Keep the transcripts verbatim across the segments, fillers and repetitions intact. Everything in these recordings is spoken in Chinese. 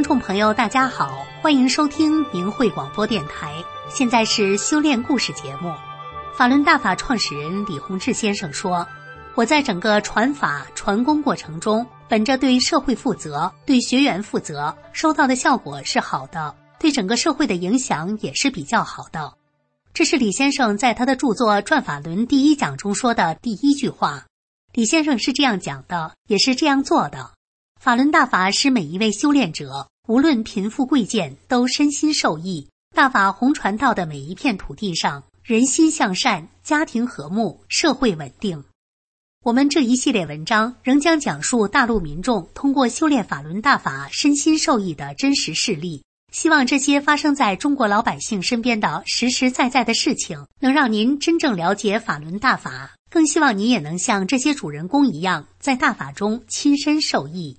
众朋友大家好，欢迎收听明慧广播电台，现在是修炼故事节目。法轮大法创始人李洪志先生说，我在整个传法传功过程中，本着对社会负责，对学员负责，收到的效果是好的，对整个社会的影响也是比较好的。这是李先生在他的著作《转法轮》第一讲中说的第一句话。李先生是这样讲的，也是这样做的。法轮大法使每一位修炼者，无论贫富贵贱，都身心受益。大法弘传到的每一片土地上，人心向善，家庭和睦，社会稳定。我们这一系列文章仍将讲述大陆民众通过修炼法轮大法身心受益的真实事例，希望这些发生在中国老百姓身边的实实在在的事情，能让您真正了解法轮大法，更希望你也能像这些主人公一样，在大法中亲身受益。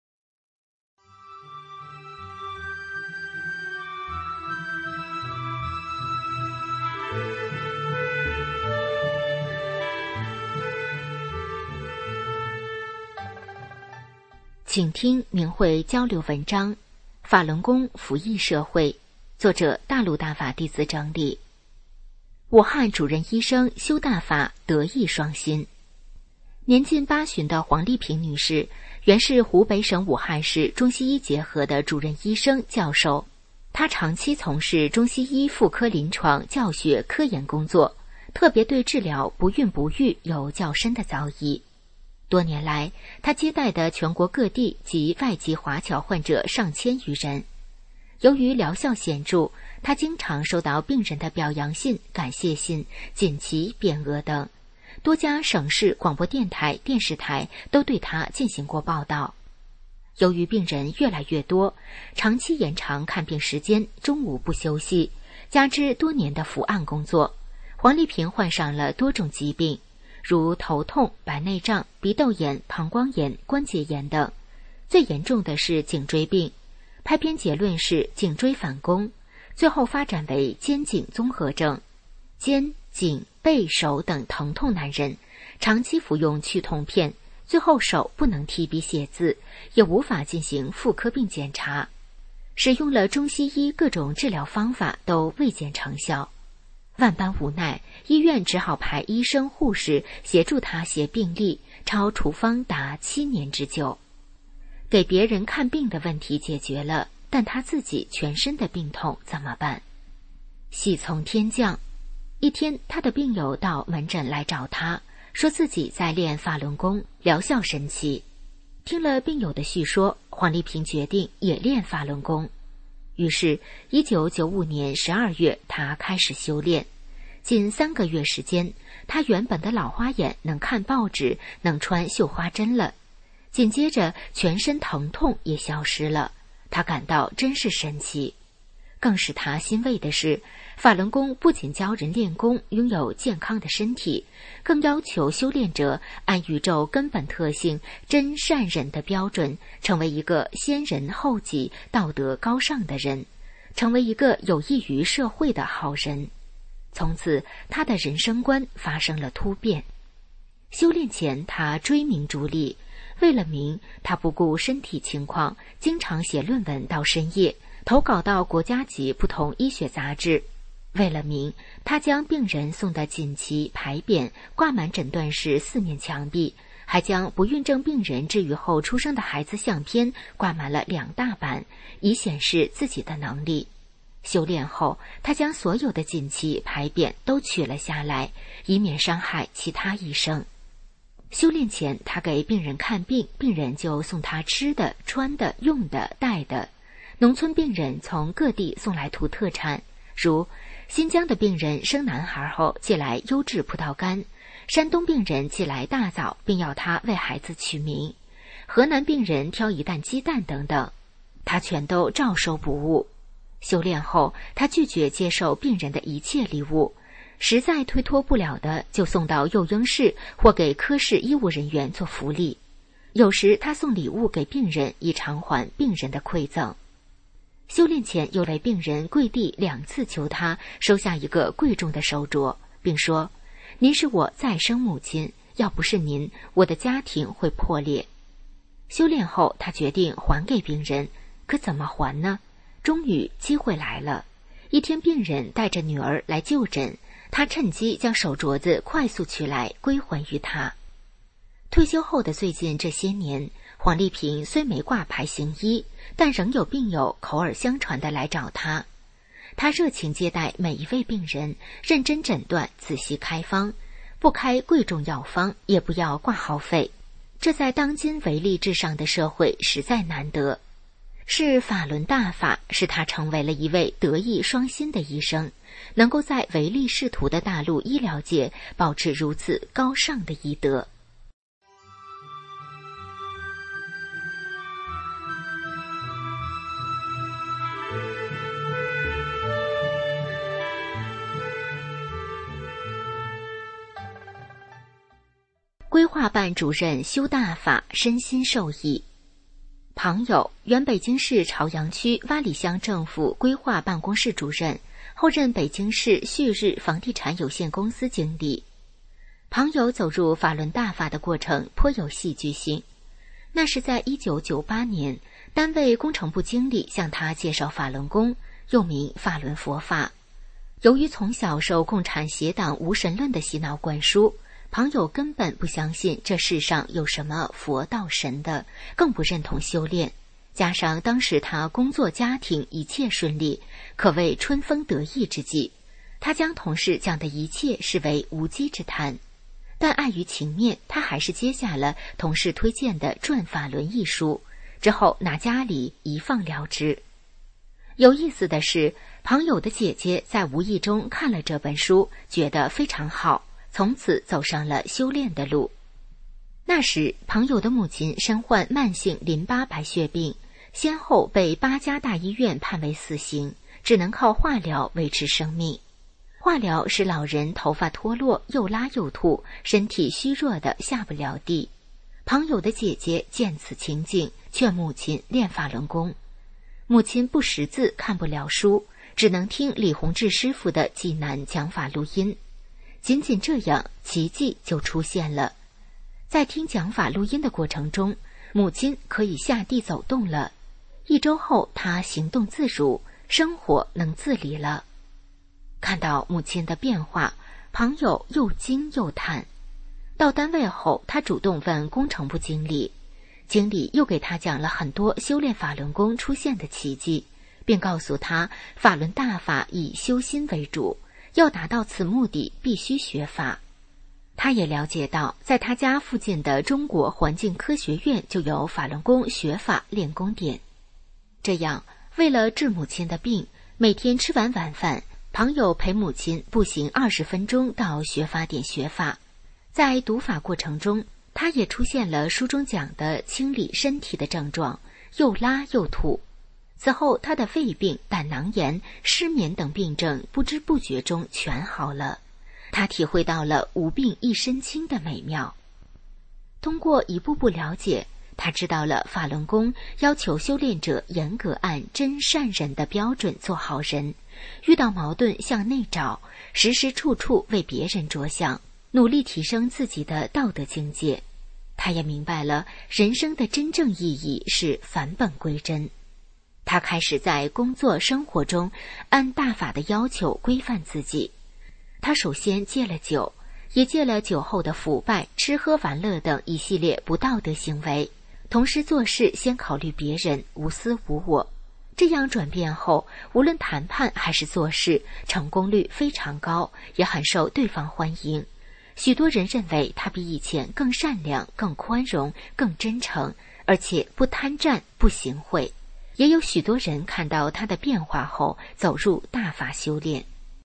请听明慧交流文章《法轮功服役社会》，作者大陆大法弟子整理。武汉主任医生修大法得意双馨。年近八旬的黄丽萍女士，原是湖北省武汉市中西医结合的主任医生、教授。她长期从事中西医妇科临床教学科研工作，特别对治疗不孕不育有较深的造诣。多年来，他接待的全国各地及外籍华侨患者上千余人。由于疗效显著，他经常收到病人的表扬信、感谢信、锦旗、匾额等。多家省市广播电台、电视台都对他进行过报道。由于病人越来越多，长期延长看病时间，中午不休息，加之多年的伏案工作，黄丽萍患上了多种疾病，如头痛、白内障、鼻窦炎、膀胱炎、关节炎等。最严重的是颈椎病，拍片结论是颈椎反弓，最后发展为肩颈综合症。肩、颈、背、手等疼痛难忍，长期服用去痛片，最后手不能提笔写字，也无法进行妇科病检查。使用了中西医各种治疗方法都未见成效。万般无奈，医院只好派医生、护士协助他写病历，抄处方达七年之久。给别人看病的问题解决了，但他自己全身的病痛怎么办？喜从天降。一天，他的病友到门诊来找他，说自己在练法轮功，疗效神奇。听了病友的叙说，黄丽萍决定也练法轮功。于是一九九五年十二月，他开始修炼。仅三个月时间，他原本的老花眼能看报纸，能穿绣花针了。紧接着全身疼痛也消失了，他感到真是神奇。更使他欣慰的是，法轮功不仅教人练功拥有健康的身体，更要求修炼者按宇宙根本特性真善忍的标准，成为一个先人后己、道德高尚的人，成为一个有益于社会的好人。从此，他的人生观发生了突变。修炼前，他追名逐利，为了名，他不顾身体情况，经常写论文到深夜，投稿到国家级不同医学杂志。为了名，他将病人送的锦旗、牌匾挂满诊断室四面墙壁，还将不孕症病人治愈后出生的孩子相片挂满了两大板，以显示自己的能力。修炼后，他将所有的锦旗、牌匾都取了下来，以免伤害其他医生。修炼前，他给病人看病，病人就送他吃的、穿的、用的、带的。农村病人从各地送来土特产，如新疆的病人生男孩后寄来优质葡萄干，山东病人寄来大枣，并要他为孩子取名，河南病人挑一担鸡蛋等等，他全都照收不误。修炼后，他拒绝接受病人的一切礼物，实在推脱不了的，就送到幼婴室或给科室医务人员做福利。有时他送礼物给病人，以偿还病人的馈赠。修炼前，有类病人跪地两次求他收下一个贵重的手镯，并说：“您是我再生母亲，要不是您，我的家庭会破裂。”修炼后，他决定还给病人， 可怎么还呢？终于机会来了。一天病人带着女儿来就诊，他趁机将手镯子快速取来归还于他。退休后的最近这些年，黄丽萍虽没挂牌行医，但仍有病友口耳相传地来找他。他热情接待每一位病人，认真诊断，仔细开方，不开贵重药方，也不要挂号费。这在当今唯利至上的社会实在难得。是法轮大法使他成为了一位德艺双馨的医生，能够在唯利是图的大陆医疗界保持如此高尚的医德。规划办主任修大法身心受益。庞友，原北京市朝阳区洼里乡政府规划办公室主任，后任北京市旭日房地产有限公司经理。庞友走入法轮大法的过程颇有戏剧性。那是在一九九八年，单位工程部经理向他介绍法轮功，又名法轮佛法。由于从小受共产邪党无神论的洗脑灌输，庞友根本不相信这世上有什么佛道神的，更不认同修炼。加上当时他工作家庭一切顺利，可谓春风得意之际，他将同事讲的一切视为无稽之谈。但碍于情面，他还是接下了同事推荐的《转法轮》一书，之后拿家里一放了之。有意思的是，庞友的姐姐在无意中看了这本书，觉得非常好，从此走上了修炼的路。那时庞友的母亲身患慢性淋巴白血病，先后被八家大医院判为死刑，只能靠化疗维持生命。化疗使老人头发脱落，又拉又吐，身体虚弱的下不了地。庞友的姐姐见此情景，劝母亲练法轮功。母亲不识字，看不了书，只能听李洪志师傅的济南讲法录音。仅仅这样，奇迹就出现了。在听讲法录音的过程中，母亲可以下地走动了。一周后，她行动自如，生活能自理了。看到母亲的变化，庞友又惊又叹。到单位后，他主动问工程部经理，经理又给他讲了很多修炼法轮功出现的奇迹，并告诉他法轮大法以修心为主，要达到此目的必须学法。他也了解到，在他家附近的中国环境科学院就有法轮功学法练功点。这样，为了治母亲的病，每天吃完晚饭，庞友陪母亲步行二十分钟到学法点学法。在读法过程中，他也出现了书中讲的清理身体的症状，又拉又吐。此后，他的肺病、胆囊炎、失眠等病症不知不觉中全好了。他体会到了无病一身轻的美妙。通过一步步了解，他知道了法轮功要求修炼者严格按真善忍的标准做好人，遇到矛盾向内找，时时处处为别人着想，努力提升自己的道德境界。他也明白了人生的真正意义是返本归真。他开始在工作生活中按大法的要求规范自己。他首先戒了酒，也戒了酒后的腐败、吃喝玩乐等一系列不道德行为，同时做事先考虑别人，无私无我。这样转变后，无论谈判还是做事，成功率非常高，也很受对方欢迎。许多人认为他比以前更善良、更宽容、更真诚，而且不贪占、不行贿。也有许多人看到他的变化后，走入大法修炼。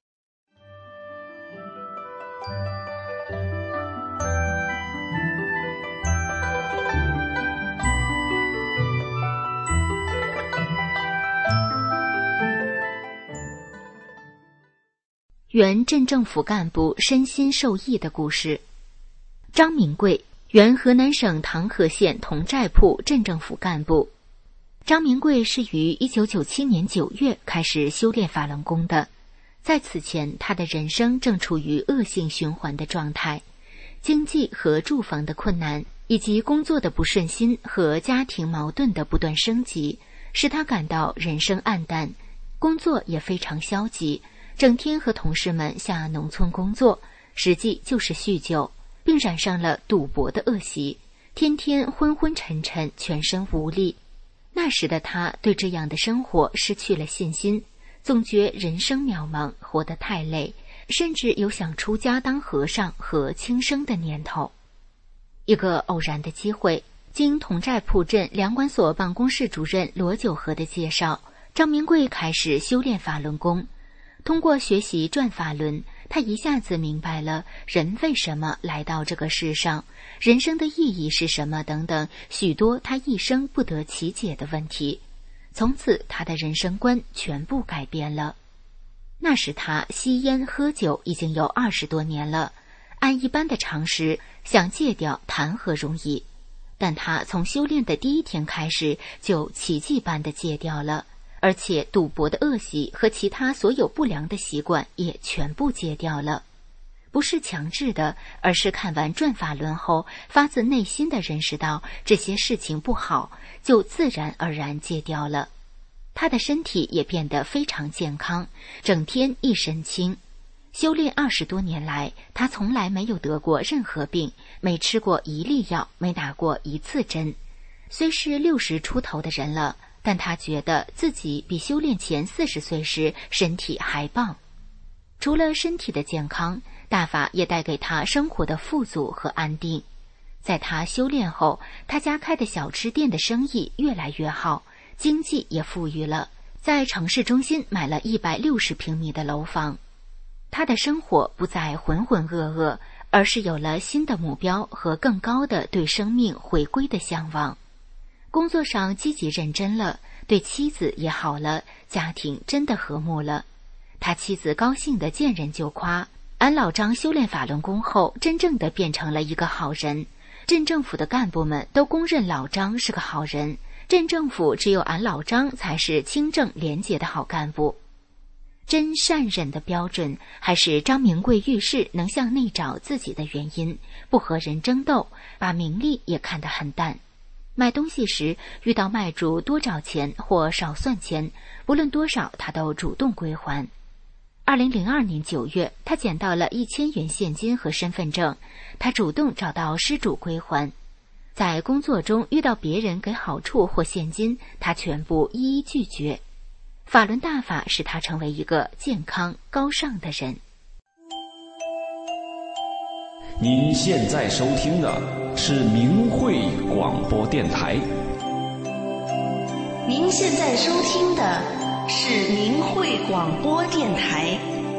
原镇政府干部身心受益的故事。张明贵，原河南省唐河县同寨铺镇政府干部。张明贵是于一九九七年九月开始修炼法轮功的。在此前，他的人生正处于恶性循环的状态，经济和住房的困难，以及工作的不顺心和家庭矛盾的不断升级， 使他感到人生暗淡，工作也非常消极，整天和同事们下农村工作，实际就是酗酒，并染上了赌博的恶习，天天昏昏沉沉，全身无力。那时的他对这样的生活失去了信心，总觉人生渺茫，活得太累，甚至有想出家当和尚和轻生的念头。一个偶然的机会，经同寨铺镇粮管所办公室主任罗九和的介绍，张明贵开始修炼法轮功。通过学习转法轮，他一下子明白了人为什么来到这个世上，人生的意义是什么等等许多他一生不得其解的问题。从此他的人生观全部改变了。那时他吸烟喝酒已经有二十多年了，按一般的常识，想戒掉谈何容易，但他从修炼的第一天开始就奇迹般的戒掉了，而且赌博的恶习和其他所有不良的习惯也全部戒掉了。不是强制的，而是看完转法轮后，发自内心的认识到这些事情不好，就自然而然戒掉了。他的身体也变得非常健康，整天一身轻。修炼二十多年来，他从来没有得过任何病，没吃过一粒药，没打过一次针。虽是六十出头的人了，但他觉得自己比修炼前四十岁时身体还棒。除了身体的健康，大法也带给他生活的富足和安定。在他修炼后，他家开的小吃店的生意越来越好，经济也富裕了，在城市中心买了一百六十平米的楼房。他的生活不再浑浑噩噩，而是有了新的目标和更高的对生命回归的向往。工作上积极认真了，对妻子也好了，家庭真的和睦了。他妻子高兴地见人就夸，俺老张修炼法轮功后，真正的变成了一个好人。镇政府的干部们都公认老张是个好人，镇政府只有俺老张才是清正廉洁的好干部。真善忍的标准，还是张明贵遇事能向内找自己的原因，不和人争斗，把名利也看得很淡。买东西时遇到卖主多找钱或少算钱，不论多少他都主动归还。二零零二年九月，他捡到了一千元现金和身份证，他主动找到失主归还。在工作中遇到别人给好处或现金，他全部一一拒绝。法轮大法使他成为一个健康高尚的人。 您现在收听的是明慧广播电台。 您现在收听的是明慧广播电台。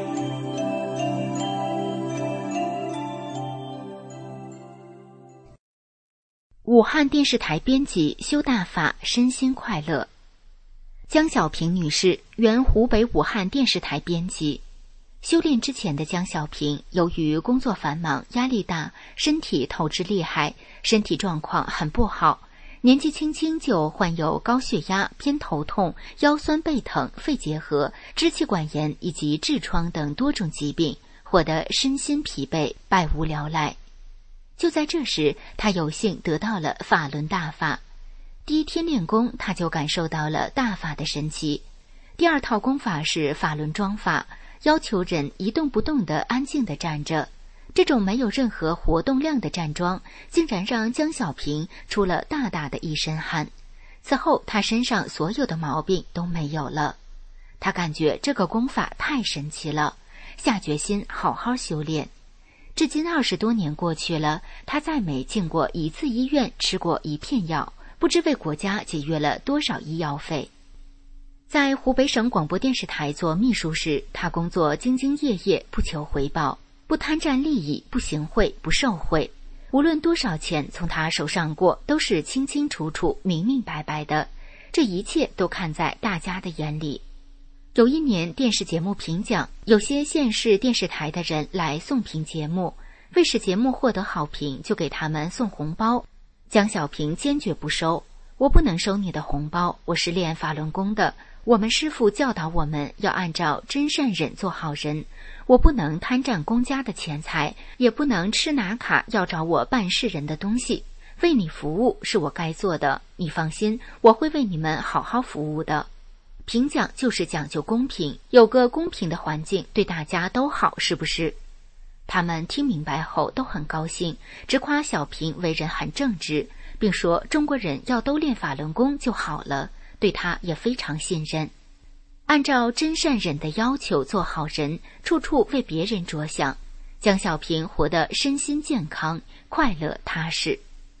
武汉电视台编辑修大法，身心快乐。江小平女士，原湖北武汉电视台编辑。修炼之前的江小平，由于工作繁忙、压力大，身体透支厉害，身体状况很不好。年纪轻轻就患有高血压、偏头痛、腰酸背疼、肺结核、支气管炎以及痔疮等多种疾病，活得身心疲惫，百无聊赖。就在这时，他有幸得到了法轮大法。第一天练功，他就感受到了大法的神奇。第二套功法是法轮桩法，要求人一动不动地安静地站着。这种没有任何活动量的站桩，竟然让江小平出了大大的一身汗。此后，他身上所有的毛病都没有了。他感觉这个功法太神奇了，下决心好好修炼。至今二十多年过去了，他再没进过一次医院，吃过一片药，不知为国家节约了多少医药费。在湖北省广播电视台做秘书时，他工作兢兢业业，不求回报，不贪占利益，不行贿，不受贿。无论多少钱从他手上过，都是清清楚楚、明明白白的。这一切都看在大家的眼里。有一年电视节目评奖，有些县市电视台的人来送评节目，为使节目获得好评，就给他们送红包。江小平坚决不收，我不能收你的红包，我是练法轮功的，我们师父教导我们要按照真善忍做好人，我不能贪占公家的钱财，也不能吃拿卡要找我办事人的东西， 为你服务是我该做的，你放心，我会为你们好好服务的。评奖就是讲究公平，有个公平的环境，对大家都好，是不是？他们听明白后都很高兴，直夸小平为人很正直，并说中国人要都练法轮功就好了，对他也非常信任。按照真善忍的要求做好人，处处为别人着想，江小平活得身心健康、快乐踏实。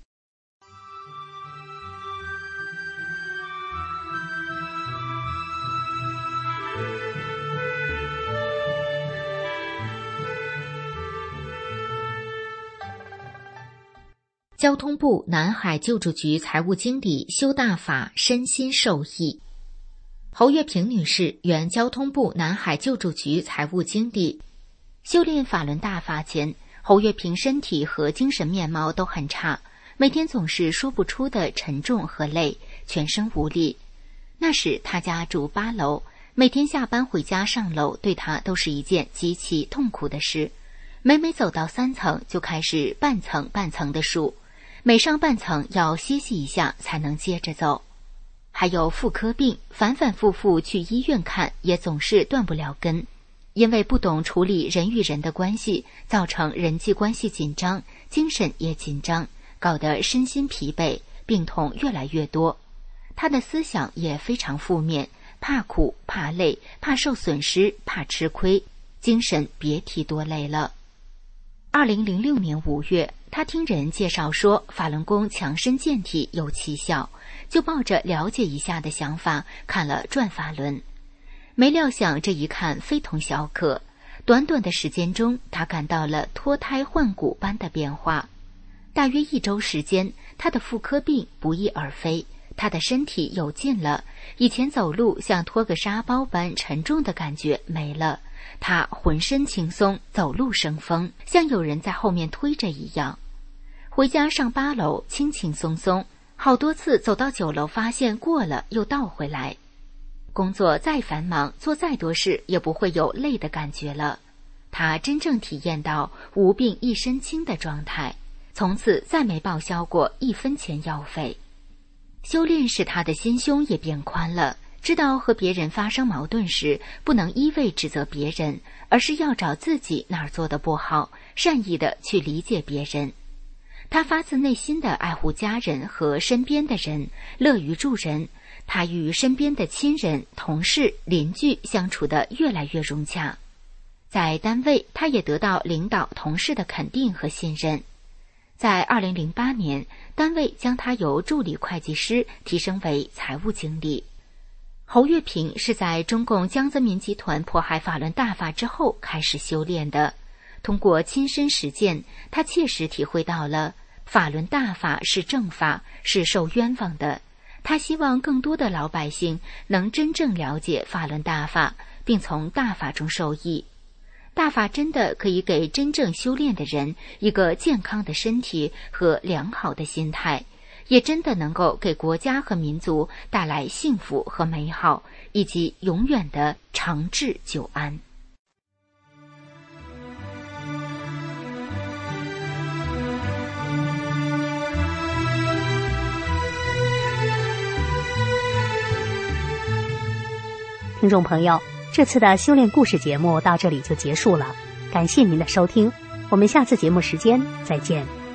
交通部南海救助局财务经理修大法身心受益。侯月平女士原交通部南海救助局财务经理。修炼法轮大法前，侯月平身体和精神面貌都很差，每天总是说不出的沉重和累，全身无力。那时她家住八楼，每天下班回家上楼对她都是一件极其痛苦的事。每每走到三层就开始半层半层的数，每上半层要歇息一下才能接着走。还有妇科病，反反复复去医院看也总是断不了根，因为不懂处理人与人的关系，造成人际关系紧张，精神也紧张，搞得身心疲惫，病痛越来越多。他的思想也非常负面，怕苦怕累，怕受损失，怕吃亏，精神别提多累了。二零零六年五月，他听人介绍说法轮功强身健体有奇效，就抱着了解一下的想法看了《转法轮》。没料想这一看非同小可，短短的时间中，他感到了脱胎换骨般的变化。大约一周时间，他的妇科病不翼而飞，他的身体有劲了，以前走路像拖个沙包般沉重的感觉没了，他浑身轻松，走路生风，像有人在后面推着一样。回家上八楼轻轻松松，好多次走到九楼发现过了又倒回来。工作再繁忙，做再多事也不会有累的感觉了。他真正体验到无病一身轻的状态，从此再没报销过一分钱药费。修炼使他的心胸也变宽了，知道和别人发生矛盾时，不能一味指责别人，而是要找自己哪儿做得不好，善意的去理解别人。他发自内心的爱护家人和身边的人，乐于助人。他与身边的亲人、同事、邻居相处得越来越融洽。在单位，他也得到领导、同事的肯定和信任。在二零零八年，单位将他由助理会计师提升为财务经理。侯月平是在中共江泽民集团迫害法轮大法之后开始修炼的。通过亲身实践，他切实体会到了法轮大法是正法，是受冤枉的。他希望更多的老百姓能真正了解法轮大法，并从大法中受益。大法真的可以给真正修炼的人一个健康的身体和良好的心态，也真的能够给国家和民族带来幸福和美好，以及永远的长治久安。 听众朋友，这次的修炼故事节目到这里就结束了，感谢您的收听，我们下次节目时间再见。